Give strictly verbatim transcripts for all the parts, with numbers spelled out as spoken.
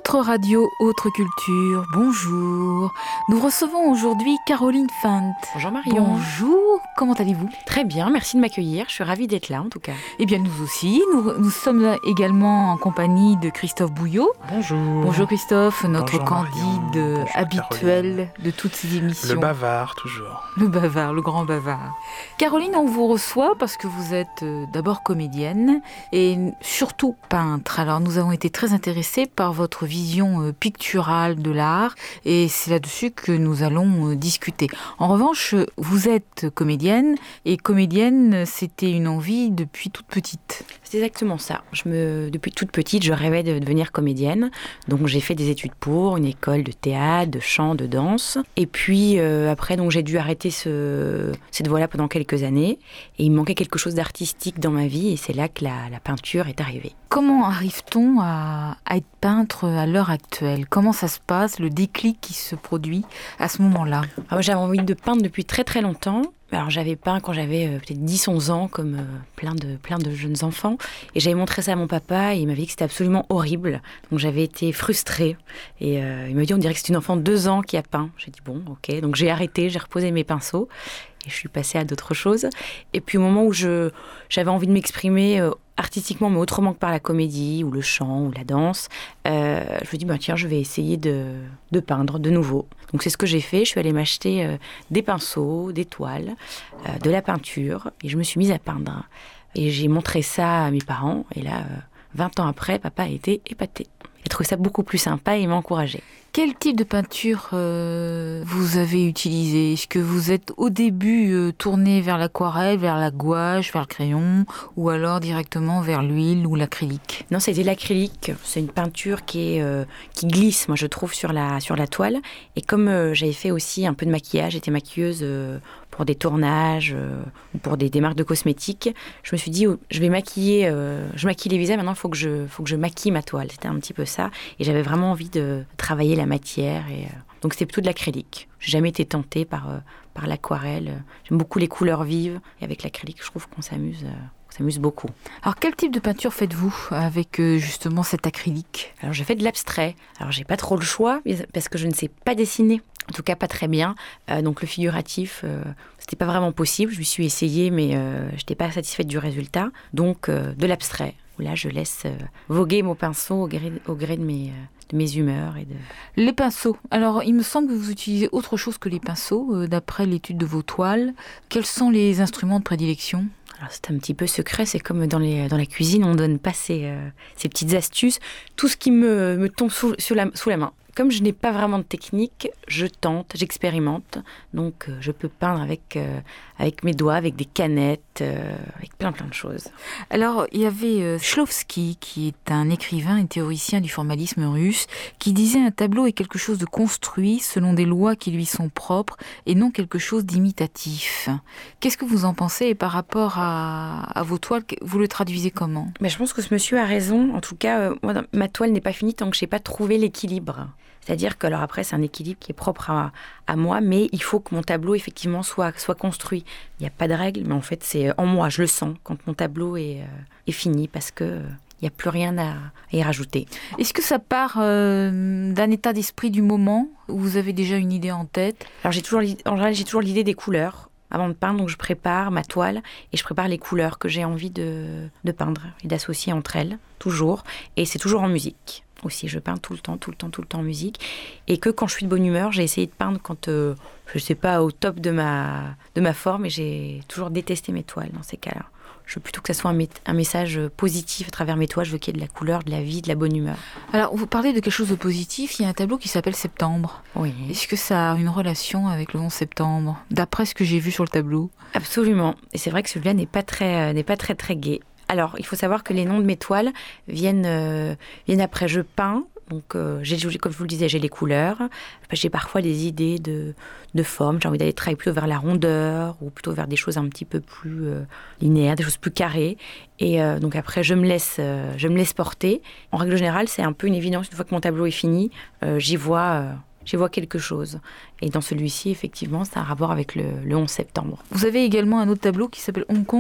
Votre radio Autre Culture, bonjour. Nous recevons aujourd'hui Caroline Fant. Bonjour Marion. Bonjour, comment allez-vous ? Très bien, merci de m'accueillir. Je suis ravie d'être là en tout cas. Eh bien nous aussi, nous, nous sommes également en compagnie de Christophe Bouillot. Bonjour. Bonjour Christophe, notre Bonjour candide Marion. habituel Bonjour de toutes ces émissions. Le bavard, toujours. Le bavard, le grand bavard. Caroline, on vous reçoit parce que vous êtes euh, d'abord comédienne et surtout peintre. Alors nous avons été très intéressés par votre vision euh, picturale de l'art et c'est là-dessus que nous allons euh, discuter. En revanche, vous êtes comédienne et comédienne, c'était une envie depuis toute petite. C'est exactement ça. Je me, depuis toute petite, je rêvais de devenir comédienne. Donc j'ai fait des études pour, une école de théâtre, de chant, de danse. Et puis euh, après, donc, j'ai dû arrêter ce, cette voie-là pendant quelques années. Et il me manquait quelque chose d'artistique dans ma vie et c'est là que la, la peinture est arrivée. Comment arrive-t-on à, à être peintre à l'heure actuelle ? Comment ça se passe, le déclic qui se produit à ce moment-là ? Alors, moi, j'avais envie de peindre depuis très très longtemps. Alors j'avais peint quand j'avais euh, peut-être dix onze ans, comme euh, plein, de, plein de jeunes enfants. Et j'avais montré ça à mon papa et il m'avait dit que c'était absolument horrible. Donc j'avais été frustrée. Et euh, il m'a dit, on dirait que c'est une enfant de deux ans qui a peint. J'ai dit, bon, ok. Donc j'ai arrêté, j'ai reposé mes pinceaux. Et je suis passée à d'autres choses. Et puis au moment où je, j'avais envie de m'exprimer euh, artistiquement, mais autrement que par la comédie, ou le chant, ou la danse, euh, je me dis, bah, tiens, je vais essayer de, de peindre de nouveau. Donc c'est ce que j'ai fait. Je suis allée m'acheter euh, des pinceaux, des toiles, euh, de la peinture, et je me suis mise à peindre. Et j'ai montré ça à mes parents, et là, euh, vingt ans après, papa a été épaté. Il a trouvé ça beaucoup plus sympa et il m'a encouragée. Quel type de peinture euh, vous avez utilisé ? Est-ce que vous êtes au début euh, tourné vers l'aquarelle, vers la gouache, vers le crayon, ou alors directement vers l'huile ou l'acrylique ? Non, c'était l'acrylique. C'est une peinture qui, est, euh, qui glisse, moi je trouve, sur la, sur la toile. Et comme euh, j'avais fait aussi un peu de maquillage, j'étais maquilleuse euh, pour des tournages euh, ou pour des, des marques de cosmétiques, je me suis dit, oh, je vais maquiller, euh, je maquille les visages, maintenant il faut que je, faut que je maquille ma toile. C'était un petit peu ça. Et j'avais vraiment envie de travailler la matière. Et, euh, donc c'était plutôt de l'acrylique. J'ai jamais été tentée par, euh, par l'aquarelle. J'aime beaucoup les couleurs vives. Et avec l'acrylique, je trouve qu'on s'amuse, euh, on s'amuse beaucoup. Alors quel type de peinture faites-vous avec euh, justement cet acrylique ? Alors j'ai fait de l'abstrait. Alors j'ai pas trop le choix parce que je ne sais pas dessiner. En tout cas, pas très bien. Euh, donc le figuratif, euh, c'était pas vraiment possible. Je me suis essayée, mais euh, je n'étais pas satisfaite du résultat. Donc euh, de l'abstrait. Là, je laisse euh, voguer mon pinceau au gré, au gré de, mes, euh, de mes humeurs. Et de... Les pinceaux. Alors, il me semble que vous utilisez autre chose que les pinceaux, euh, d'après l'étude de vos toiles. Quels sont les instruments de prédilection ? Alors, c'est un petit peu secret, c'est comme dans, les, dans la cuisine, on ne donne pas ces, euh, ces petites astuces. Tout ce qui me, me tombe sous, sous, la, sous la main. Comme je n'ai pas vraiment de technique, je tente, j'expérimente. Donc, euh, je peux peindre avec, euh, avec mes doigts, avec des canettes, euh, avec plein plein de choses. Alors, il y avait euh, Shklovsky, qui est un écrivain et théoricien du formalisme russe, qui disait un tableau est quelque chose de construit selon des lois qui lui sont propres et non quelque chose d'imitatif. Qu'est-ce que vous en pensez et par rapport à, à vos toiles, vous le traduisez comment ? Mais je pense que ce monsieur a raison. En tout cas, euh, moi, ma toile n'est pas finie tant que je n'ai pas trouvé l'équilibre. C'est-à-dire que, alors après, c'est un équilibre qui est propre à, à moi, mais il faut que mon tableau, effectivement, soit, soit construit. Il n'y a pas de règle, mais en fait, c'est en moi, je le sens, quand mon tableau est, euh, est fini, parce que euh, il n'y a plus rien à, à y rajouter. Est-ce que ça part euh, d'un état d'esprit du moment, où vous avez déjà une idée en tête ? Alors, j'ai toujours, en général, j'ai toujours l'idée des couleurs avant de peindre, donc je prépare ma toile et je prépare les couleurs que j'ai envie de, de peindre et d'associer entre elles, toujours, et c'est toujours en musique. Aussi, je peins tout le temps, tout le temps, tout le temps en musique. Et que quand je suis de bonne humeur, j'ai essayé de peindre quand, euh, je ne sais pas, au top de ma, de ma forme. Et j'ai toujours détesté mes toiles dans ces cas-là. Je veux plutôt que ça soit un, mé- un message positif à travers mes toiles. Je veux qu'il y ait de la couleur, de la vie, de la bonne humeur. Alors, vous parlez de quelque chose de positif. Il y a un tableau qui s'appelle Septembre. Oui. Est-ce que ça a une relation avec le onze septembre, d'après ce que j'ai vu sur le tableau ? Absolument. Et c'est vrai que celui-là n'est pas très, euh, n'est pas très, très gai. Alors, il faut savoir que les noms de mes toiles viennent, euh, viennent après. Je peins, donc euh, j'ai, comme je vous le disais, j'ai les couleurs. J'ai parfois des idées de, de forme. J'ai envie d'aller travailler plutôt vers la rondeur ou plutôt vers des choses un petit peu plus euh, linéaires, des choses plus carrées. Et euh, donc après, je me, laisse, euh, je me laisse porter. En règle générale, c'est un peu une évidence. Une fois que mon tableau est fini, euh, j'y vois... Euh, J'y vois quelque chose. Et dans celui-ci, effectivement, c'est un rapport avec le, le onze septembre. Vous avez également un autre tableau qui s'appelle Hong Kong.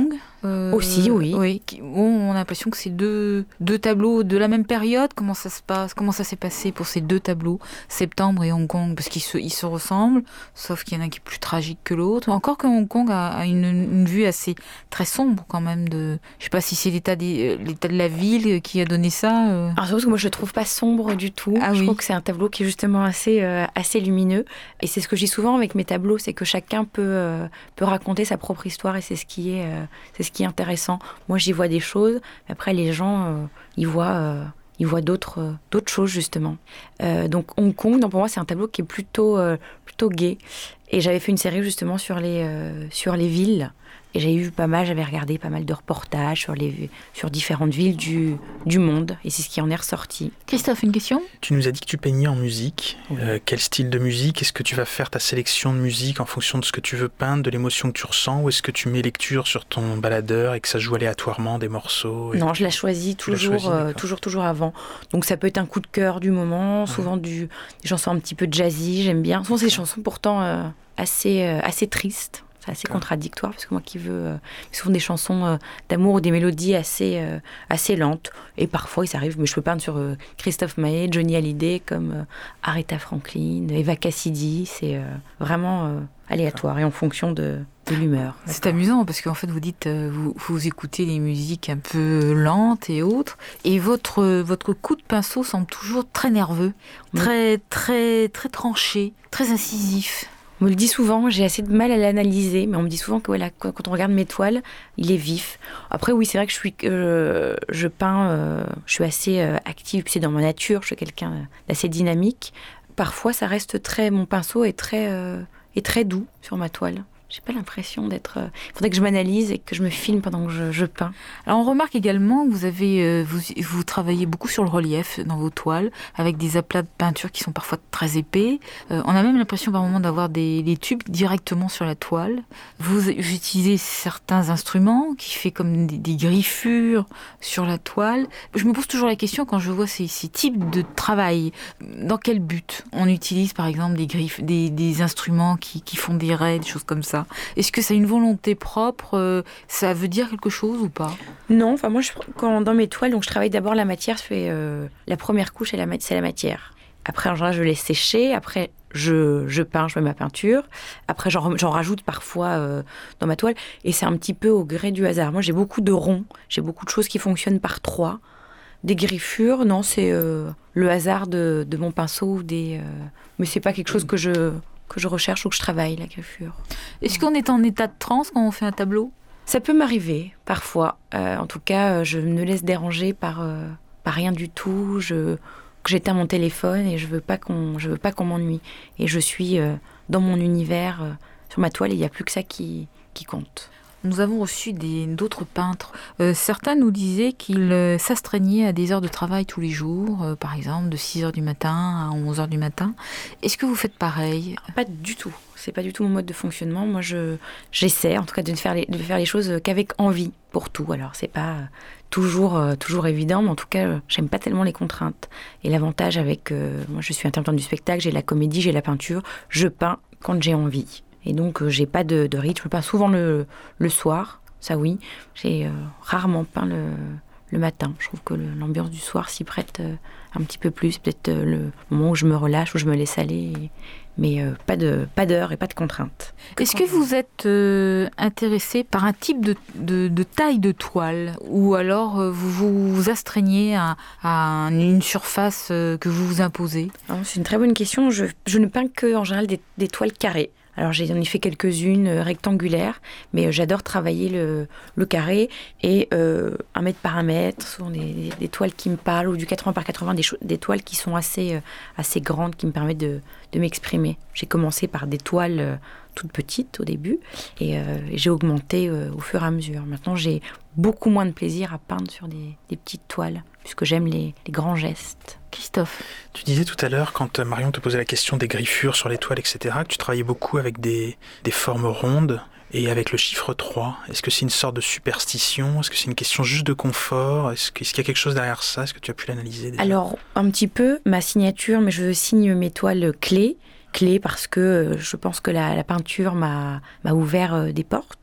euh, Aussi, oui. Oui. Qui, bon, on a l'impression que c'est deux, deux tableaux de la même période. Comment ça se passe? Comment ça s'est passé pour ces deux tableaux, Septembre et Hong Kong? Parce qu'ils se, ils se ressemblent, sauf qu'il y en a un qui est plus tragique que l'autre. Encore que Hong Kong a, a une, une vue assez très sombre quand même. De, je sais pas si c'est l'état, des, l'état de la ville qui a donné ça. Euh... Alors, c'est parce que moi, je le trouve pas sombre du tout. Ah, je oui. trouve que c'est un tableau qui est justement assez, euh, assez lumineux. Et c'est ce que je dis souvent avec mes tableaux, c'est que chacun peut, euh, peut raconter sa propre histoire et c'est ce qui est, euh, c'est ce qui est intéressant. Moi, j'y vois des choses, mais après, les gens, euh, ils voient, euh, ils voient d'autres, euh, d'autres choses, justement. Euh, donc, Hong Kong, donc pour moi, c'est un tableau qui est plutôt, euh, plutôt gai. Et j'avais fait une série, justement, sur les, euh, sur les villes. Et j'avais vu pas mal, j'avais regardé pas mal de reportages sur, les, sur différentes villes du, du monde. Et c'est ce qui en est ressorti. Christophe, une question? Tu nous as dit que tu peignais en musique. Oui. Euh, quel style de musique? Est-ce que tu vas faire ta sélection de musique en fonction de ce que tu veux peindre, de l'émotion que tu ressens? Ou est-ce que tu mets lecture sur ton baladeur et que ça joue aléatoirement des morceaux et... Non, je la choisis toujours, choisi, euh, toujours, toujours avant. Donc ça peut être un coup de cœur du moment, ouais. souvent du, des chansons un petit peu jazzy, j'aime bien. Souvent c'est des chansons pourtant euh, assez, euh, assez tristes. C'est assez contradictoire parce que moi qui veux euh, souvent des chansons euh, d'amour ou des mélodies assez, euh, assez lentes et parfois il s'arrive, mais je peux peindre sur euh, Christophe Maé, Johnny Hallyday comme euh, Aretha Franklin, Eva Cassidy, c'est euh, vraiment euh, aléatoire et en fonction de, de l'humeur. C'est D'accord. amusant parce qu'en fait vous dites, euh, vous, vous écoutez les musiques un peu lentes et autres et votre, votre coup de pinceau semble toujours très nerveux, oui. très, très, très tranché, très incisif. On me le dit souvent, j'ai assez de mal à l'analyser, mais on me dit souvent que voilà, quand on regarde mes toiles, il est vif. Après, oui, c'est vrai que je suis, euh, je peins, euh, je suis assez euh, active, puis c'est dans ma nature, je suis quelqu'un d'assez dynamique. Parfois, ça reste très, mon pinceau est très, euh, est très doux sur ma toile. J'ai pas l'impression d'être... Il faudrait que je m'analyse et que je me filme pendant que je, je peins. Alors on remarque également que vous, avez, euh, vous, vous travaillez beaucoup sur le relief dans vos toiles, avec des aplats de peinture qui sont parfois très épais. Euh, on a même l'impression par moment d'avoir des, des tubes directement sur la toile. Vous utilisez certains instruments qui fait comme des, des griffures sur la toile. Je me pose toujours la question quand je vois ces, ces types de travail, dans quel but on utilise par exemple des, griffes, des, des instruments qui, qui font des raies, des choses comme ça. Est-ce que c'est une volonté propre? euh, Ça veut dire quelque chose ou pas? Non, enfin moi, je, quand, dans mes toiles, donc je travaille d'abord la matière. Je fais, euh, la première couche, c'est la, c'est la matière. Après, en général, je laisse sécher. Après, je, je peins, je mets ma peinture. Après, j'en, j'en rajoute parfois euh, dans ma toile. Et c'est un petit peu au gré du hasard. Moi, j'ai beaucoup de ronds. J'ai beaucoup de choses qui fonctionnent par trois. Des griffures, non, c'est euh, le hasard de, de mon pinceau. Des, euh, mais c'est pas quelque chose que je... que je recherche ou que je travaille, la griffure. Est-ce qu'on est en état de transe quand on fait un tableau? Ça peut m'arriver, parfois. Euh, en tout cas, je me laisse déranger par, euh, par rien du tout. Je, j'éteins mon téléphone et je veux pas qu'on, je veux pas qu'on m'ennuie. Et je suis euh, dans mon univers, euh, sur ma toile, et il n'y a plus que ça qui, qui compte. Nous avons reçu des, d'autres peintres. Euh, certains nous disaient qu'ils euh, s'astreignaient à des heures de travail tous les jours, euh, par exemple de six heures du matin à onze heures du matin. Est-ce que vous faites pareil? Pas du tout. C'est pas du tout mon mode de fonctionnement. Moi, je, j'essaie en tout cas de faire les, de faire les choses qu'avec envie pour tout. Alors, c'est pas toujours, euh, toujours évident, mais en tout cas, euh, j'aime pas tellement les contraintes. Et l'avantage avec... Euh, moi, je suis intermittente du spectacle, j'ai la comédie, j'ai la peinture. Je peins quand j'ai envie. Et donc, euh, j'ai pas de, de rythme. Je peins souvent le, le soir, ça oui. J'ai euh, rarement peint le, le matin. Je trouve que le, l'ambiance du soir s'y prête euh, un petit peu plus. Peut-être euh, le moment où je me relâche, où je me laisse aller. Et, mais euh, pas, de, pas d'heure et pas de contraintes. Est-ce que vous êtes euh, intéressé par un type de, de, de taille de toile? Ou alors euh, vous vous astreignez à, à une surface euh, que vous vous imposez? Alors, c'est une très bonne question. Je, je ne peins que, en général, des, des toiles carrées. Alors, j'en ai fait quelques-unes euh, rectangulaires, mais euh, j'adore travailler le, le carré et euh, un mètre par un mètre, souvent des, des, des toiles qui me parlent, ou du quatre-vingts par quatre-vingts, des, des toiles qui sont assez, euh, assez grandes, qui me permettent de, de m'exprimer. J'ai commencé par des toiles euh, toutes petites au début et, euh, et j'ai augmenté euh, au fur et à mesure. Maintenant, j'ai beaucoup moins de plaisir à peindre sur des, des petites toiles, puisque j'aime les, les grands gestes. Christophe. Tu disais tout à l'heure, quand Marion te posait la question des griffures sur les toiles, et cetera, que tu travaillais beaucoup avec des, des formes rondes et avec le chiffre trois. Est-ce que c'est une sorte de superstition? Est-ce que c'est une question juste de confort? Est-ce qu'il y a quelque chose derrière ça? Est-ce que tu as pu l'analyser déjà? Alors, un petit peu, ma signature, mais je signe mes toiles clés. Clés parce que je pense que la, la peinture m'a, m'a ouvert des portes.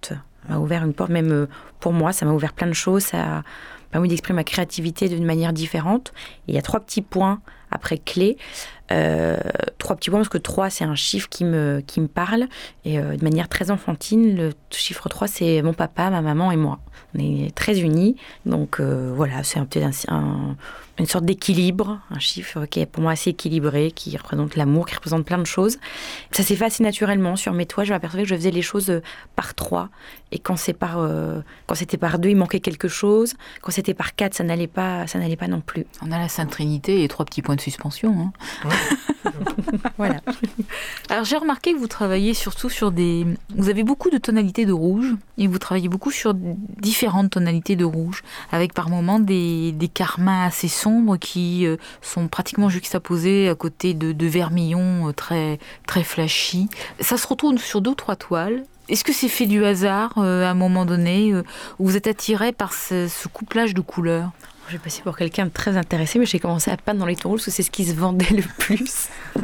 m'a ouvert une porte, même euh, pour moi, ça m'a ouvert plein de choses, ça a permis d'exprimer ma créativité d'une manière différente. Et il y a trois petits points après clés, euh, trois petits points, parce que trois, c'est un chiffre qui me, qui me parle, et euh, de manière très enfantine, le chiffre trois, c'est mon papa, ma maman et moi. On est très unis, donc euh, voilà, c'est un, un, un, une sorte d'équilibre, un chiffre qui est pour moi assez équilibré, qui représente l'amour, qui représente plein de choses. Ça s'est fait assez naturellement sur mes toiles, je m'apercevais que je faisais les choses par trois, et quand, c'est par, euh, quand c'était par deux, il manquait quelque chose, quand c'était par quatre, ça n'allait pas, ça n'allait pas non plus. On a la Sainte Trinité et trois petits points de suspension. Hein. Ouais. Voilà. Alors j'ai remarqué que vous travaillez surtout sur des... Vous avez beaucoup de tonalités de rouge, et vous travaillez beaucoup sur différentes tonalités de rouge, avec par moments des, des carmins assez sombres qui euh, sont pratiquement juxtaposés à côté de, de vermillons euh, très, très flashy. Ça se retrouve sur deux ou trois toiles. Est-ce que c'est fait du hasard, euh, à un moment donné, euh, où vous êtes attiré par ce, ce couplage de couleurs ? J'ai passé pour quelqu'un de très intéressé, mais j'ai commencé à peindre dans les tons rouges parce que c'est ce qui se vendait le plus. Tout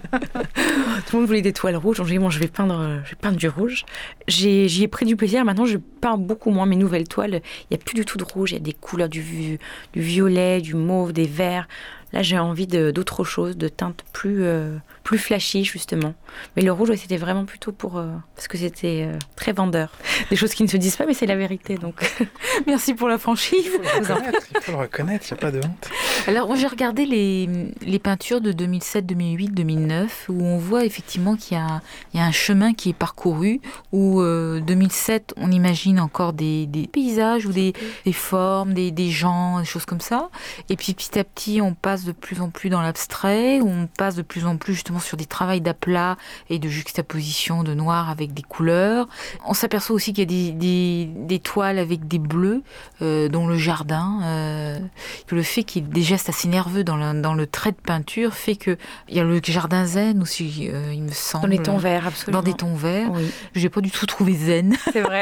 le monde voulait des toiles rouges, donc j'ai dit bon, je vais peindre, je vais peindre du rouge. J'ai, j'y ai pris du plaisir. Maintenant, je peins beaucoup moins mes nouvelles toiles. Il n'y a plus du tout de rouge. Il y a des couleurs du, du violet, du mauve, des verts. Là, j'ai envie de, d'autre chose, de teintes plus, euh, plus flashy, justement. Mais le rouge, ouais, c'était vraiment plutôt pour... Euh, parce que c'était euh, très vendeur. Des choses qui ne se disent pas, mais c'est la vérité, donc... Merci pour la franchise. Il faut le reconnaître, il faut le reconnaître, il n'y a pas de honte. Alors, moi, j'ai regardé les, les peintures de deux mille sept, deux mille huit, deux mille neuf, où on voit effectivement qu'il y a, il y a un chemin qui est parcouru, où euh, deux mille sept, on imagine encore des, des paysages, ou des, des formes, des, des gens, des choses comme ça. Et puis, petit à petit, on passe de plus en plus dans l'abstrait, où on passe de plus en plus justement sur des travails d'aplat et de juxtaposition de noir avec des couleurs. On s'aperçoit aussi qu'il y a des, des, des toiles avec des bleus, euh, dont le jardin. Euh, que le fait qu'il y ait des gestes assez nerveux dans le, dans le trait de peinture fait qu'il y a le jardin zen aussi, euh, il me semble. Dans les tons verts, absolument. Dans des tons verts. Oui. Je n'ai pas du tout trouvé zen. C'est vrai.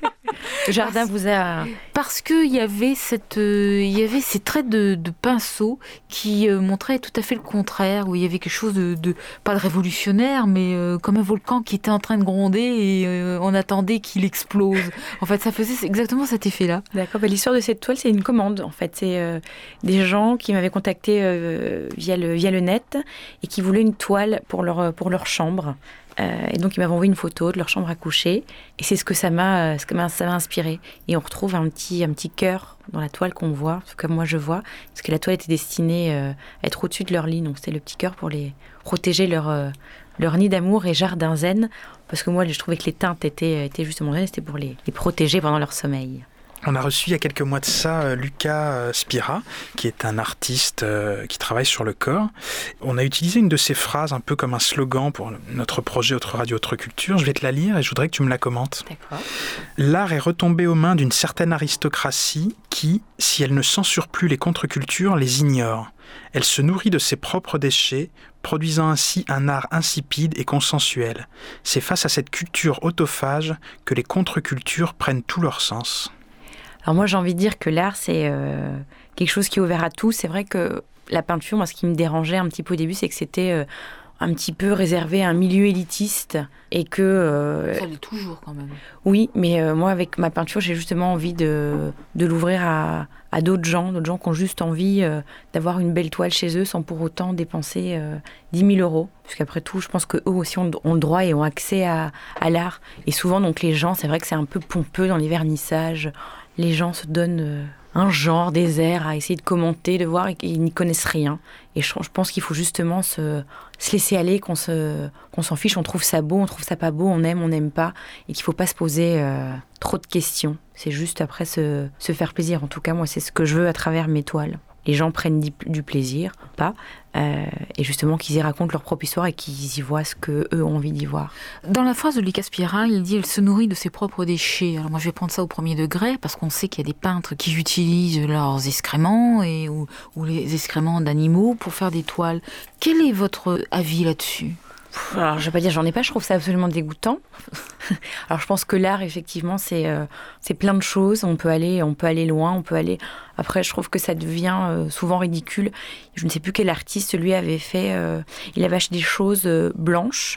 Le jardin parce, vous a... Parce qu'il y avait cette, euh, il y avait ces traits de, de pinceau qui euh, montraient tout à fait le contraire, où il y avait quelque chose de, de pas de révolutionnaire, mais euh, comme un volcan qui était en train de gronder et euh, on attendait qu'il explose. En fait, ça faisait exactement cet effet-là. D'accord. Bah, l'histoire de cette toile, c'est une commande. En fait, c'est euh, des gens qui m'avaient contacté euh, via le via le net et qui voulaient une toile pour leur pour leur chambre. Euh, et donc, ils m'avaient envoyé une photo de leur chambre à coucher. Et c'est ce que ça m'a, ce que ça m'a inspiré. Et on retrouve un petit, un petit cœur dans la toile qu'on voit, comme moi je vois. Parce que la toile était destinée euh, à être au-dessus de leur lit. Donc, c'était le petit cœur pour les protéger leur, euh, leur nid d'amour et jardin zen. Parce que moi, je trouvais que les teintes étaient, étaient justement zen. C'était pour les, les protéger pendant leur sommeil. On a reçu il y a quelques mois de ça Lucas Spira, qui est un artiste qui travaille sur le corps. On a utilisé une de ses phrases un peu comme un slogan pour notre projet Autre Radio, Autre Culture. Je vais te la lire et je voudrais que tu me la commentes. D'accord. L'art est retombé aux mains d'une certaine aristocratie qui, si elle ne censure plus les contre-cultures, les ignore. Elle se nourrit de ses propres déchets, produisant ainsi un art insipide et consensuel. C'est face à cette culture autophage que les contre-cultures prennent tout leur sens. Alors moi, j'ai envie de dire que l'art, c'est euh, quelque chose qui est ouvert à tous. C'est vrai que la peinture, moi, ce qui me dérangeait un petit peu au début, c'est que c'était euh, un petit peu réservé à un milieu élitiste et que... Euh, ça l'est toujours quand même. Oui, mais euh, moi, avec ma peinture, j'ai justement envie de, de l'ouvrir à, à d'autres gens, d'autres gens qui ont juste envie euh, d'avoir une belle toile chez eux sans pour autant dépenser euh, dix mille euros. Parce qu'après tout, je pense qu'eux aussi ont, ont le droit et ont accès à, à l'art. Et souvent, donc, les gens, c'est vrai que c'est un peu pompeux dans les vernissages. Les gens se donnent un genre, des airs à essayer de commenter, de voir, et ils n'y connaissent rien. Et je, je pense qu'il faut justement se, se laisser aller, qu'on, se, qu'on s'en fiche, on trouve ça beau, on trouve ça pas beau, on aime, on n'aime pas, et qu'il ne faut pas se poser euh, trop de questions. C'est juste après se, se faire plaisir. En tout cas, moi, c'est ce que je veux à travers mes toiles. Les gens prennent du, du plaisir, pas, euh, et justement qu'ils y racontent leur propre histoire et qu'ils y voient ce qu'eux ont envie d'y voir. Dans la phrase de Lucas Spira, il dit « Elle se nourrit de ses propres déchets ». Alors moi, je vais prendre ça au premier degré, parce qu'on sait qu'il y a des peintres qui utilisent leurs excréments et, ou, ou les excréments d'animaux pour faire des toiles. Quel est votre avis là-dessus ? Alors, je vais pas dire, j'en ai pas, je trouve ça absolument dégoûtant. Alors, je pense que l'art, effectivement, c'est, euh, c'est plein de choses. On peut aller, on peut aller loin, on peut aller... Après, je trouve que ça devient euh, souvent ridicule. Je ne sais plus quel artiste, lui, avait fait... Euh, il avait acheté des choses euh, blanches,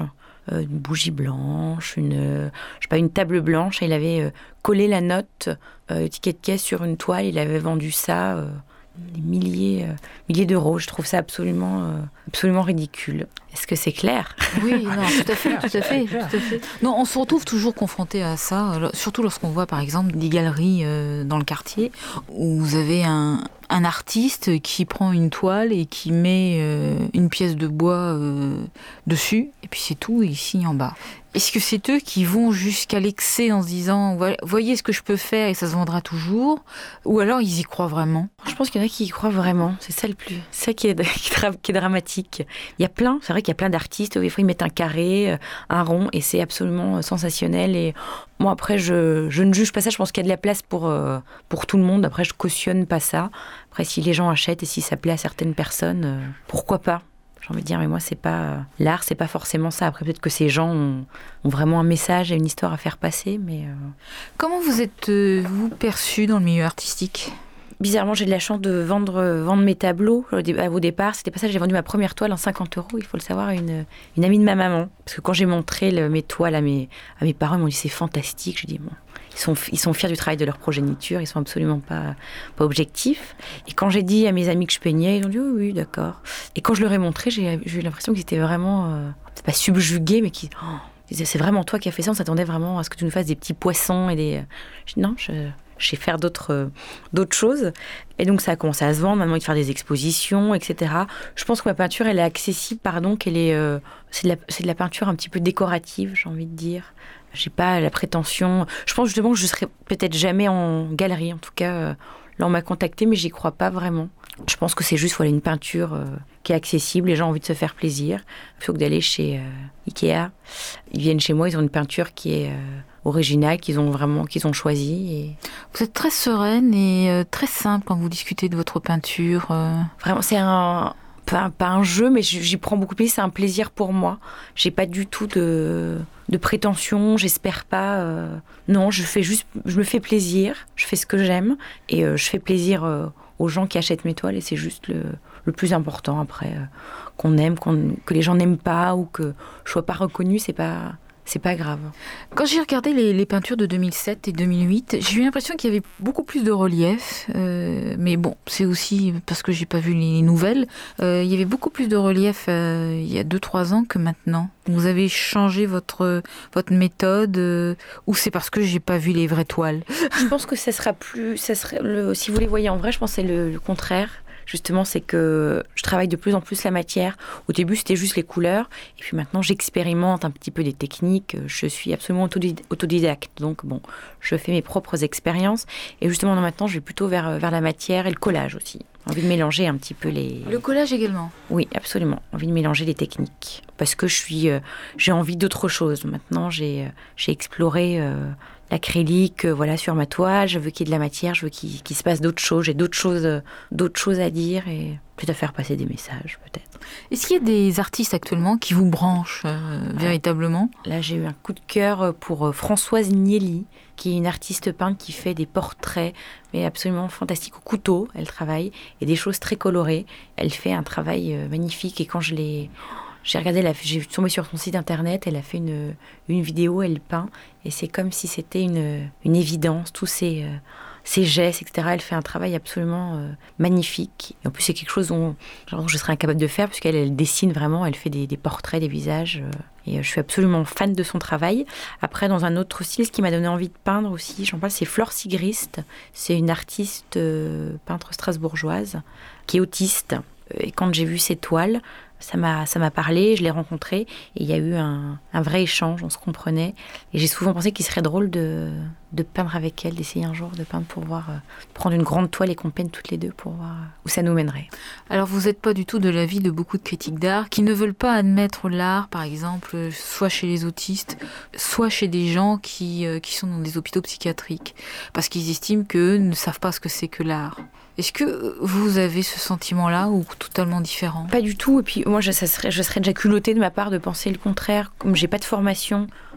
euh, une bougie blanche, une, euh, je sais pas, une table blanche. Et il avait euh, collé la note, euh, ticket de caisse sur une toile. Il avait vendu ça euh, des milliers, euh, milliers d'euros. Je trouve ça absolument, euh, absolument ridicule. Est-ce que c'est clair ? Oui, non, tout à fait, tout à fait, tout à fait. Non, on se retrouve toujours confronté à ça, surtout lorsqu'on voit par exemple des galeries euh, dans le quartier où vous avez un, un artiste qui prend une toile et qui met euh, une pièce de bois euh, dessus, et puis c'est tout, et il signe en bas. Est-ce que c'est eux qui vont jusqu'à l'excès en se disant « Voyez ce que je peux faire et ça se vendra toujours » ou alors ils y croient vraiment ? Je pense qu'il y en a qui y croient vraiment, c'est ça le plus, c'est ça qui est, qui est dramatique. Il y a plein, c'est vrai qu'il y a plein d'artistes, des fois ils mettent un carré, un rond, et c'est absolument sensationnel. Et moi après, je, je ne juge pas ça, je pense qu'il y a de la place pour, pour tout le monde. Après, je cautionne pas ça. Après, si les gens achètent et si ça plaît à certaines personnes, pourquoi pas ? J'ai envie de dire, mais moi, c'est pas l'art, c'est pas forcément ça. Après, peut-être que ces gens ont, ont vraiment un message et une histoire à faire passer, mais... Euh... Comment vous êtes, euh, vous, perçue dans le milieu artistique ? Bizarrement, j'ai de la chance de vendre, vendre mes tableaux. Au départ, c'était pas ça. J'ai vendu ma première toile en cinquante euros, il faut le savoir, à une, une amie de ma maman. Parce que quand j'ai montré le, mes toiles à mes, à mes parents, ils m'ont dit c'est fantastique. Je dis bon, ils sont, ils sont fiers du travail de leur progéniture, ils sont absolument pas, pas objectifs. Et quand j'ai dit à mes amis que je peignais, ils ont dit oui, oui, d'accord. Et quand je leur ai montré, j'ai, j'ai eu l'impression qu'ils étaient vraiment, euh, c'est pas subjugués, mais qu'ils, oh, ils disaient, c'est vraiment toi qui as fait ça. On s'attendait vraiment à ce que tu nous fasses des petits poissons et des. Je dis non, je. Je sais faire d'autres, euh, d'autres choses. Et donc, ça a commencé à se vendre. Maintenant, il faut faire des expositions, et cetera. Je pense que ma peinture, elle est accessible, pardon, qu'elle est... Euh, c'est, de la, c'est de la peinture un petit peu décorative, j'ai envie de dire. J'ai pas la prétention... Je pense justement que je serai peut-être jamais en galerie. En tout cas, euh, là, on m'a contactée, mais j'y crois pas vraiment. Je pense que c'est juste voilà, une peinture euh, qui est accessible. Les gens ont envie de se faire plaisir. Plutôt que d'aller chez euh, Ikea. Ils viennent chez moi, ils ont une peinture qui est... Euh, original qu'ils ont vraiment qu'ils ont choisi. Et... Vous êtes très sereine et euh, très simple quand vous discutez de votre peinture. Euh... Vraiment, c'est un pas, pas un jeu, mais j'y prends beaucoup de plaisir. C'est un plaisir pour moi. J'ai pas du tout de de prétention. J'espère pas. Euh... Non, je fais juste, je me fais plaisir. Je fais ce que j'aime et euh, je fais plaisir euh, aux gens qui achètent mes toiles et c'est juste le le plus important. Après, euh, qu'on aime, qu'on, que les gens n'aiment pas ou que je sois pas reconnue, c'est pas C'est pas grave. Quand j'ai regardé les, les peintures de deux mille sept et deux mille huit, j'ai eu l'impression qu'il y avait beaucoup plus de relief. Euh, mais bon, c'est aussi parce que j'ai pas vu les nouvelles. Euh, il y avait beaucoup plus de relief euh, il y a deux trois ans que maintenant. Vous avez changé votre, votre méthode euh, ou c'est parce que j'ai pas vu les vraies toiles ? Je pense que ça sera plus... Ça serait le, si vous les voyez en vrai, je pense que c'est le, le contraire. Justement, c'est que je travaille de plus en plus la matière. Au début, c'était juste les couleurs. Et puis maintenant, j'expérimente un petit peu des techniques. Je suis absolument autodidacte. Donc, bon, je fais mes propres expériences. Et justement, maintenant, je vais plutôt vers, vers la matière et le collage aussi. J'ai envie de mélanger un petit peu les... Le collage également ? Oui, absolument. J'ai envie de mélanger les techniques. Parce que je suis, euh, j'ai envie d'autre chose. Maintenant, j'ai, euh, j'ai exploré... Euh, l'acrylique, euh, voilà, sur ma toile, je veux qu'il y ait de la matière, je veux qu'il, qu'il se passe d'autres choses, j'ai d'autres choses, euh, d'autres choses à dire et peut-être à faire passer des messages, peut-être. Est-ce qu'il y a des artistes actuellement qui vous branchent euh, ah. véritablement ? Là, j'ai eu un coup de cœur pour euh, Françoise Nieli, qui est une artiste peintre qui fait des portraits, mais absolument fantastiques au couteau, elle travaille, et des choses très colorées. Elle fait un travail euh, magnifique et quand je l'ai... J'ai regardé, la, j'ai tombé sur son site internet, elle a fait une, une vidéo, elle peint, et c'est comme si c'était une, une évidence, tous ces, euh, ces gestes, et cetera. Elle fait un travail absolument euh, magnifique. Et en plus, c'est quelque chose dont genre, je serais incapable de faire, puisqu'elle elle dessine vraiment, elle fait des, des portraits, des visages, euh, et euh, je suis absolument fan de son travail. Après, dans un autre style, ce qui m'a donné envie de peindre aussi, j'en parle, c'est Flore Sigrist. C'est une artiste euh, peintre strasbourgeoise, qui est autiste. Et quand j'ai vu ses toiles, Ça m'a, ça m'a parlé, je l'ai rencontrée et il y a eu un, un vrai échange, on se comprenait. Et j'ai souvent pensé qu'il serait drôle de, de peindre avec elle, d'essayer un jour de peindre pour voir, euh, prendre une grande toile et qu'on peigne toutes les deux pour voir où ça nous mènerait. Alors vous n'êtes pas du tout de l'avis de beaucoup de critiques d'art qui ne veulent pas admettre l'art, par exemple, soit chez les autistes, soit chez des gens qui, euh, qui sont dans des hôpitaux psychiatriques, parce qu'ils estiment qu'eux ne savent pas ce que c'est que l'art. Est-ce que vous avez ce sentiment-là ou totalement différent ? Pas du tout. Et puis moi, je, ça serait, je serais déjà culottée de ma part de penser le contraire. Comme j'ai pas de formation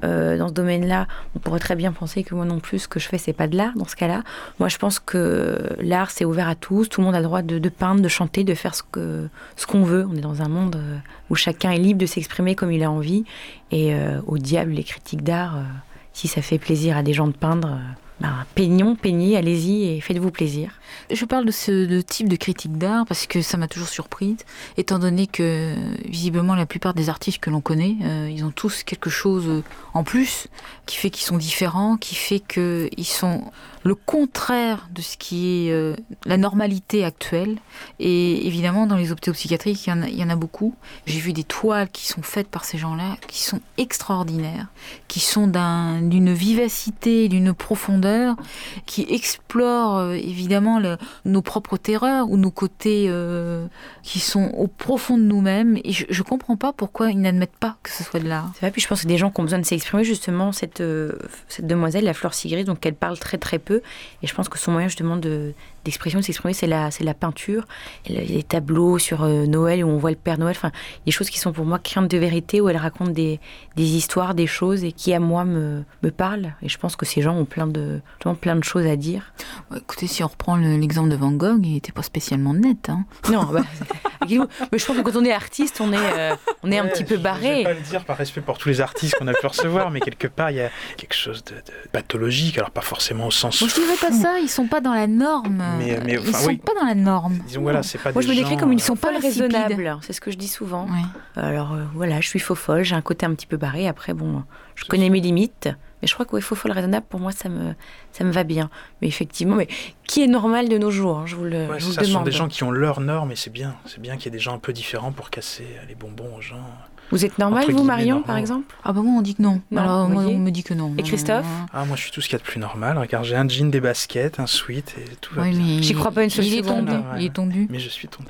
euh, dans ce domaine-là, on pourrait très bien penser que moi non plus, ce que je fais, c'est pas de l'art dans ce cas-là. Moi, je pense que l'art, c'est ouvert à tous. Tout le monde a le droit de, de peindre, de chanter, de faire ce, que, ce qu'on veut. On est dans un monde où chacun est libre de s'exprimer comme il a envie. Et euh, au diable, les critiques d'art, euh, si ça fait plaisir à des gens de peindre... Euh, Ben, peignons, peignez, allez-y et faites-vous plaisir. Je parle de ce de type de critique d'art parce que ça m'a toujours surprise, étant donné que visiblement la plupart des artistes que l'on connaît, euh, ils ont tous quelque chose en plus qui fait qu'ils sont différents, qui fait qu'ils sont le contraire de ce qui est euh, la normalité actuelle. Et évidemment, dans les hôpitaux psychiatriques, il y en a, il y en a beaucoup. J'ai vu des toiles qui sont faites par ces gens-là, qui sont extraordinaires, qui sont d'un, d'une vivacité, d'une profondeur, qui explorent euh, évidemment le, nos propres terreurs ou nos côtés euh, qui sont au profond de nous-mêmes. Et je ne comprends pas pourquoi ils n'admettent pas que ce soit de l'art. C'est vrai, puis je pense que des gens qui ont besoin de s'exprimer, justement, cette, euh, cette demoiselle, la Fleur Sigrid, donc elle parle très très peu. Et je pense que son moyen justement de, d'expression, de s'exprimer, c'est la, c'est la peinture. Il y a des tableaux sur euh, Noël où on voit le Père Noël. Enfin, des choses qui sont pour moi craintes de vérité, où elle raconte des, des histoires, des choses et qui à moi me, me parlent. Et je pense que ces gens ont plein de, plein de choses à dire. Ouais, écoutez, si on reprend le, l'exemple de Van Gogh, il n'était pas spécialement net. Hein. Non, bah, mais je pense que quand on est artiste, on est, euh, on est ouais, un petit peu barré. Je ne vais pas le dire par respect pour tous les artistes qu'on a pu recevoir, mais quelque part, il y a quelque chose de, de pathologique, alors pas forcément au sens Moi, je ne dirais pas ça, ils ne sont pas dans la norme. Mais, mais, ils ne sont oui. pas dans la norme. Disons, voilà, c'est pas Moi, des je me décris gens, comme ils ne euh... sont pas raisonnables. C'est ce que je dis souvent. Ouais. Alors, euh, voilà, je suis faux-folle, j'ai un côté un petit peu barré. Après, bon, je connais mes limites. Mais je crois que ouais, faux-folle raisonnable, pour moi, ça me, ça me va bien. Mais effectivement, mais qui est normal de nos jours, hein, je vous le, ouais, je vous ça, le demande. Ce sont des gens qui ont leurs normes et c'est bien. C'est bien qu'il y ait des gens un peu différents pour casser les bonbons aux gens. Vous êtes normal, vous, Marion, normaux. Par exemple? Ah bah moi, on dit que non. non Alors, moi, on me dit que non. Et Christophe? Ah, moi, je suis tout ce qu'il y a de plus normal. Regarde, j'ai un jean, des baskets, un sweat et tout va oui, bien. Mais j'y crois pas une seule il seconde. Est tondu. Ah, ouais. Il est tondu. Mais je suis tondu.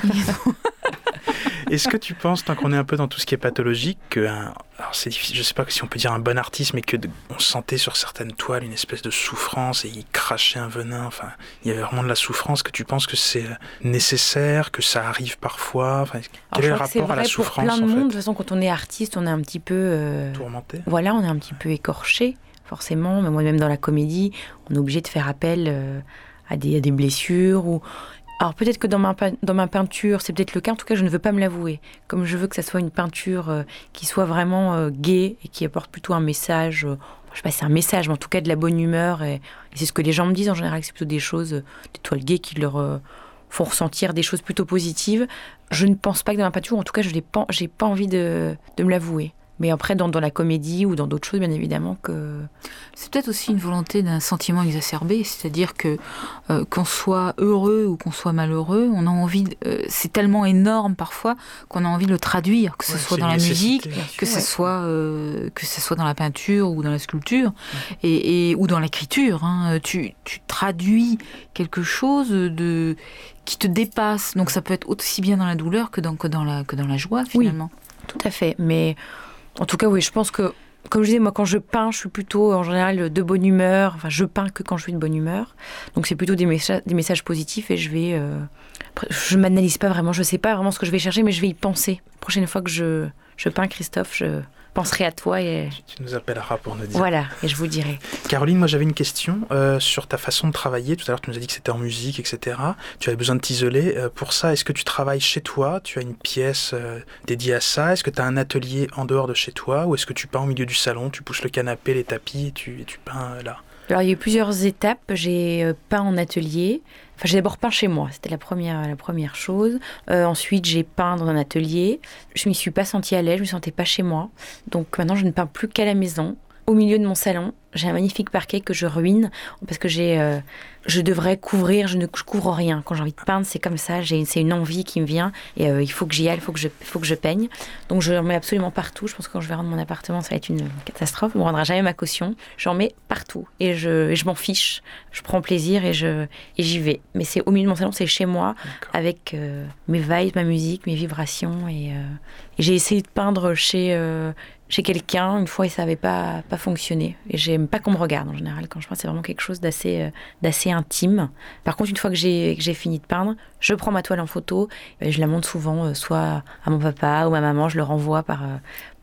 Est-ce que tu penses, tant qu'on est un peu dans tout ce qui est pathologique, que un, alors c'est difficile, je sais pas si on peut dire un bon artiste, mais que de, on sentait sur certaines toiles une espèce de souffrance et il crachait un venin. Enfin, il y avait vraiment de la souffrance. Que tu penses que c'est nécessaire, que ça arrive parfois. Enfin, quel est le rapport à la souffrance? Pour plein de en monde, fait de toute façon, quand on est artiste, on est un petit peu euh, tourmenté. Voilà, on est un petit peu écorché, forcément. Mais moi, même dans la comédie, on est obligé de faire appel euh, à des, à des blessures ou. Alors peut-être que dans ma, dans ma peinture, c'est peut-être le cas, en tout cas je ne veux pas me l'avouer. Comme je veux que ça soit une peinture euh, qui soit vraiment euh, gaie et qui apporte plutôt un message, euh, je sais pas si c'est un message, mais en tout cas de la bonne humeur. Et, et c'est ce que les gens me disent en général, que c'est plutôt des choses, euh, des toiles gaies qui leur euh, font ressentir des choses plutôt positives. Je ne pense pas que dans ma peinture, en tout cas je n'ai pas, j'ai pas envie de, de me l'avouer. Mais après, dans, dans la comédie ou dans d'autres choses, bien évidemment que... C'est peut-être aussi une volonté d'un sentiment exacerbé, c'est-à-dire que euh, qu'on soit heureux ou qu'on soit malheureux, on a envie, de, euh, c'est tellement énorme parfois qu'on a envie de le traduire, que ce ouais, soit dans la musique, que ce ouais. soit euh, que ce soit dans la peinture ou dans la sculpture, ouais. et, et ou dans l'écriture. Hein. Tu, tu traduis quelque chose de qui te dépasse, donc ça peut être aussi bien dans la douleur que dans que dans la que dans la joie finalement. Oui, tout à fait, mais en tout cas, oui, je pense que, comme je disais, moi, quand je peins, je suis plutôt, en général, de bonne humeur. Enfin, je peins que quand je suis de bonne humeur. Donc, c'est plutôt des messages, des messages positifs et je vais... Euh... Je ne m'analyse pas vraiment, je ne sais pas vraiment ce que je vais chercher, mais je vais y penser. La prochaine fois que je, je peins Christophe, je penserai à toi et... Tu nous appelleras pour nous dire. Voilà, et je vous dirai. Caroline, moi, j'avais une question euh, sur ta façon de travailler. Tout à l'heure, tu nous as dit que c'était en musique, et cetera. Tu avais besoin de t'isoler. Euh, pour ça, est-ce que tu travailles chez toi? Tu as une pièce euh, dédiée à ça? Est-ce que tu as un atelier en dehors de chez toi? Ou est-ce que tu peins au milieu du salon? Tu pousses le canapé, les tapis et tu, et tu peins euh, là? Alors, il y a eu plusieurs étapes. J'ai euh, peint en atelier. Enfin, j'ai d'abord peint chez moi, c'était la première, la première chose. Euh, ensuite, j'ai peint dans un atelier. Je ne m'y suis pas sentie à l'aise, je ne me sentais pas chez moi. Donc maintenant, je ne peins plus qu'à la maison. Au milieu de mon salon, j'ai un magnifique parquet que je ruine parce que j'ai, euh, je devrais couvrir, je ne je couvre rien. Quand j'ai envie de peindre, c'est comme ça, j'ai, c'est une envie qui me vient et euh, il faut que j'y aille, il faut que je, faut que je peigne. Donc je en mets absolument partout. Je pense que quand je vais rendre mon appartement, ça va être une catastrophe. On ne me rendra jamais ma caution. J'en mets partout et je, et je m'en fiche. Je prends plaisir et, je, et j'y vais. Mais c'est au milieu de mon salon, c'est chez moi, d'accord, avec euh, mes vibes, ma musique, mes vibrations. Et, euh, et j'ai essayé de peindre chez... Euh, chez quelqu'un, une fois, et ça n'avait pas, pas fonctionné. Et j'aime pas qu'on me regarde, en général. Quand je peins, c'est vraiment quelque chose d'assez, euh, d'assez intime. Par contre, une fois que j'ai, que j'ai fini de peindre, je prends ma toile en photo, et je la montre souvent, euh, soit à mon papa ou à ma maman, je le renvoie par, euh,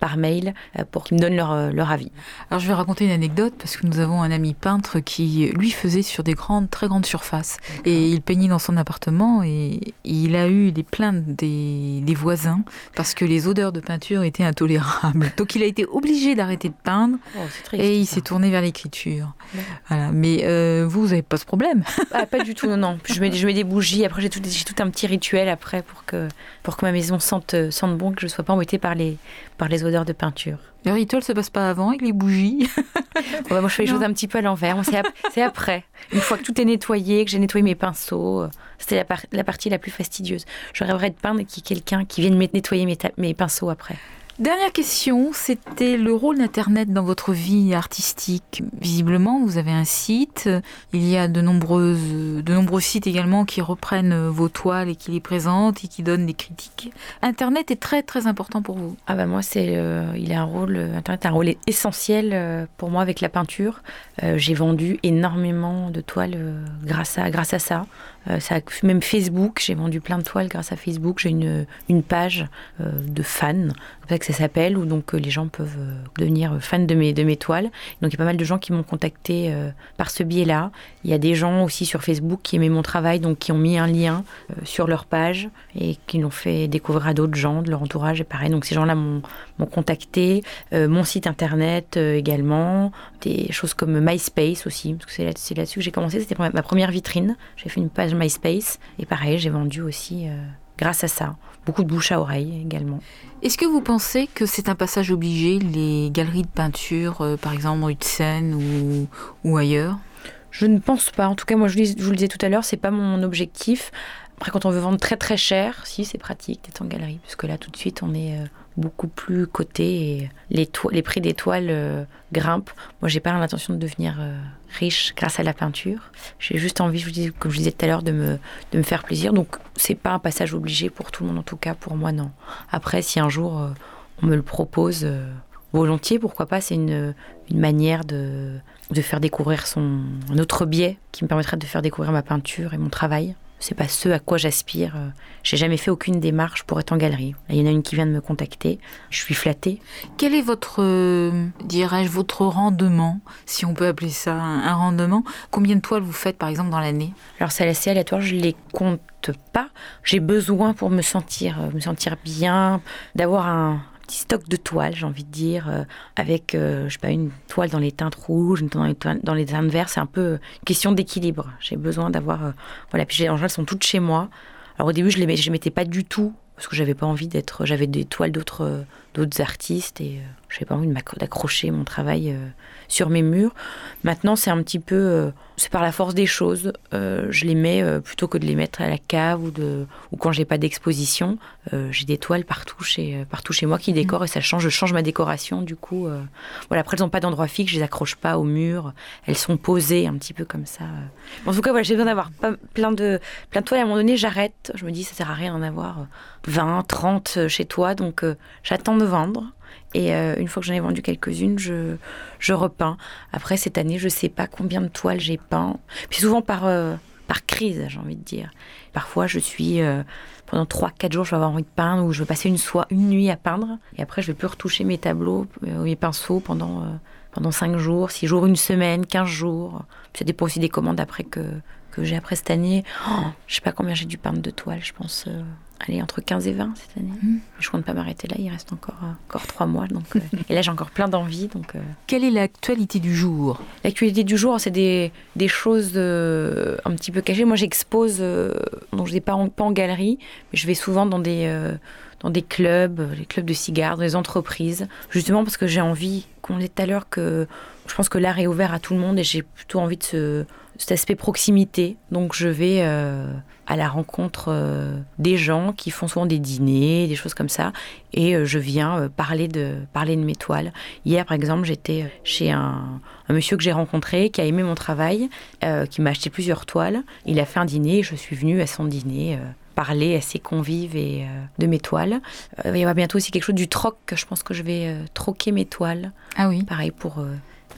par mail euh, pour qu'ils me donnent leur, euh, leur avis. Alors je vais raconter une anecdote parce que nous avons un ami peintre qui, lui, faisait sur des grandes, très grandes surfaces. D'accord. Et il peignait dans son appartement et il a eu des plaintes des, des voisins parce que les odeurs de peinture étaient intolérables. Donc il a été obligé d'arrêter de peindre oh, c'est triste, et il ça. s'est tourné vers l'écriture. Voilà. Mais euh, vous, vous n'avez pas ce problème? Ah, pas du tout, non, non. Je mets, je mets des bougies, après j'ai tout, j'ai tout un petit rituel après pour que, pour que ma maison sente, sente bon, que je ne sois pas embêtée par les, par les odeurs de peinture. Le rituel ne se passe pas avant avec les bougies? Ouais, moi, je fais les non. choses un petit peu à l'envers. C'est, ap- c'est après. Une fois que tout est nettoyé, que j'ai nettoyé mes pinceaux, c'était la, par- la partie la plus fastidieuse. Je rêverais de peindre et qu'il y ait quelqu'un qui vienne nettoyer mes, ta- mes pinceaux après. Dernière question, c'était le rôle d'Internet dans votre vie artistique. Visiblement, vous avez un site. Il y a de, nombreuses, de nombreux sites également qui reprennent vos toiles et qui les présentent et qui donnent des critiques. Internet est très très important pour vous. Ah bah moi, c'est, euh, il a un rôle, Internet a un rôle essentiel euh, pour moi avec la peinture. Euh, j'ai vendu énormément de toiles euh, grâce à, grâce à ça. Euh, ça. Même Facebook, j'ai vendu plein de toiles grâce à Facebook. J'ai une, une page euh, de fans, comme ça que ça s'appelle, où donc euh, les gens peuvent euh, devenir fans de mes, de mes toiles. Donc il y a pas mal de gens qui m'ont contacté euh, par ce biais-là. Il y a des gens aussi sur Facebook qui aimaient mon travail, donc qui ont mis un lien euh, sur leur page et qui l'ont fait découvrir à d'autres gens de leur entourage. Et pareil, donc ces gens-là m'ont, m'ont contacté. Euh, mon site internet euh, également. Des choses comme MySpace aussi, parce que c'est, là, c'est là-dessus que j'ai commencé. C'était ma première vitrine. J'ai fait une page MySpace et pareil, j'ai vendu aussi euh, grâce à ça. Beaucoup de bouche à oreille également. Est-ce que vous pensez que c'est un passage obligé, les galeries de peinture, euh, par exemple rue de Seine ou, ou ailleurs? Je ne pense pas. En tout cas, moi, je, je vous le disais tout à l'heure, c'est pas mon objectif. Après, quand on veut vendre très très cher, si, c'est pratique d'être en galerie, parce que là, tout de suite, on est euh, beaucoup plus coté et les, to- les prix des toiles euh, grimpent. Moi, j'ai pas l'intention de devenir euh, riche grâce à la peinture. J'ai juste envie, je vous dis, comme je disais tout à l'heure, de me, de me faire plaisir. Donc, c'est pas un passage obligé pour tout le monde, en tout cas, pour moi, non. Après, si un jour, euh, on me le propose euh, volontiers, pourquoi pas, c'est une, une manière de, de faire découvrir son, un autre biais qui me permettrait de faire découvrir ma peinture et mon travail. C'est pas ce à quoi j'aspire. J'ai jamais fait aucune démarche pour être en galerie. Là, il y en a une qui vient de me contacter. Je suis flattée. Quel est votre, euh, dirais-je, votre rendement, si on peut appeler ça un, un rendement? Combien de toiles vous faites, par exemple, dans l'année? Alors, c'est assez aléatoire. Je les compte pas. J'ai besoin pour me sentir, me sentir bien, d'avoir un stock de toiles, j'ai envie de dire, euh, avec, euh, je sais pas, une toile dans les teintes rouges, une toile dans les teintes, dans les teintes vertes. C'est un peu une question d'équilibre. J'ai besoin d'avoir, euh, voilà. Puis en général, elles sont toutes chez moi. Alors au début, je les, je les mettais pas du tout parce que j'avais pas envie d'être. J'avais des toiles d'autres, euh, d'autres artistes et euh, j'avais pas envie de d'accrocher mon travail euh, sur mes murs. Maintenant, c'est un petit peu, euh, c'est par la force des choses. Euh, je les mets euh, plutôt que de les mettre à la cave ou de, ou quand j'ai pas d'exposition. Euh, j'ai des toiles partout chez, partout chez moi qui décorent et ça change. Je change ma décoration du coup. Euh, voilà. Après, elles n'ont pas d'endroit fixe. Je les accroche pas au mur. Elles sont posées un petit peu comme ça. En tout cas, voilà, j'ai besoin d'avoir pas, plein de, plein de toiles. À un moment donné, j'arrête. Je me dis, ça sert à rien d'en avoir vingt, trente chez toi. Donc, euh, j'attends de vendre. Et euh, une fois que j'en ai vendu quelques-unes, je, je repeins. Après, cette année, je ne sais pas combien de toiles j'ai peint. Puis souvent par, euh, par crise, j'ai envie de dire. Parfois, je suis... Euh, pendant trois quatre jours, je vais avoir envie de peindre ou je vais passer une, soie, une nuit à peindre. Et après, je ne vais plus retoucher mes tableaux, euh, mes pinceaux pendant, euh, pendant cinq jours, six jours, une semaine, quinze jours. Ça dépend aussi des commandes après que, que j'ai après cette année. Oh, je ne sais pas combien j'ai dû peindre de toiles, je pense... Euh, Allez, entre quinze et vingt cette année. Mmh. Je ne compte pas m'arrêter là, il reste encore, euh, encore trois mois. Donc, euh, et là, j'ai encore plein d'envie. Donc, euh... Quelle est l'actualité du jour? L'actualité du jour, c'est des, des choses euh, un petit peu cachées. Moi, j'expose, euh, donc je ne vais pas en, pas en galerie, mais je vais souvent dans des, euh, dans des clubs, les clubs de cigares, dans des entreprises, justement parce que j'ai envie, comme on disait tout à l'heure, que je pense que l'art est ouvert à tout le monde et j'ai plutôt envie de ce, cet aspect proximité. Donc, je vais... Euh, à la rencontre euh, des gens qui font souvent des dîners, des choses comme ça. Et euh, je viens euh, parler, de, parler de mes toiles. Hier, par exemple, j'étais chez un, un monsieur que j'ai rencontré, qui a aimé mon travail, euh, qui m'a acheté plusieurs toiles. Il a fait un dîner et je suis venue à son dîner euh, parler à ses convives et, euh, de mes toiles. Euh, il y aura bientôt aussi quelque chose du troc. Je pense que je vais euh, troquer mes toiles. Ah oui. Pareil pour... Euh,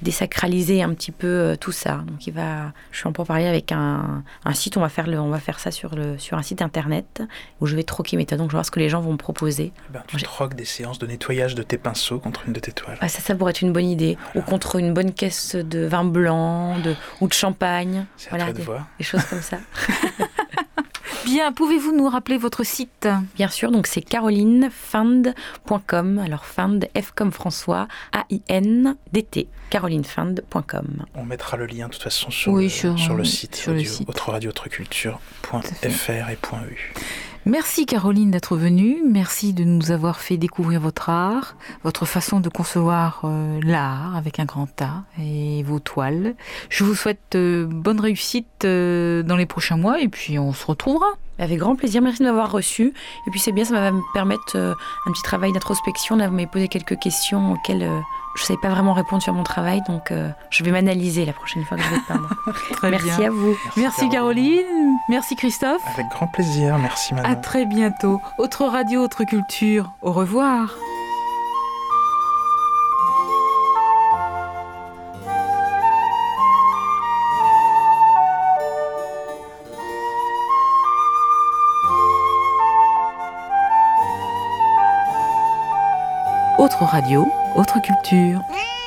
désacraliser un petit peu euh, tout ça. Donc il va, je suis en pour parler avec un, un site, on va faire le, on va faire ça sur le sur un site internet où je vais troquer mes toiles. Donc je vais voir ce que les gens vont me proposer. Eh ben, tu J'ai... troques des séances de nettoyage de tes pinceaux contre une de tes toiles. Ah, ça, ça pourrait être une bonne idée. Voilà. Ou contre une bonne caisse de vin blanc, de, ou de champagne. C'est à voilà, toi de des, voir. Des choses comme ça. Bien, pouvez-vous nous rappeler votre site ? Bien sûr, donc c'est caroline fand point com. Alors Fand, F comme François, A I N D T, caroline fand point com. On mettra le lien de toute façon sur, oui, le, sur, sur le site, sur audio, le site. autre radio autre culture point f r et .eu. Merci Caroline d'être venue, merci de nous avoir fait découvrir votre art, votre façon de concevoir euh, l'art avec un grand A et vos toiles. Je vous souhaite euh, bonne réussite euh, dans les prochains mois et puis on se retrouvera. Avec grand plaisir, merci de m'avoir reçu. Et puis c'est bien, ça va me permettre euh, un petit travail d'introspection. Là, vous m'avez posé quelques questions auxquelles euh, je ne savais pas vraiment répondre sur mon travail, donc euh, je vais m'analyser la prochaine fois que je vais peindre. Très merci bien. à vous. Merci, merci Caroline. Caroline, merci Christophe. Avec grand plaisir, merci Manon. À très bientôt. Autre radio, autre culture. Au revoir. Autre radio, autre culture.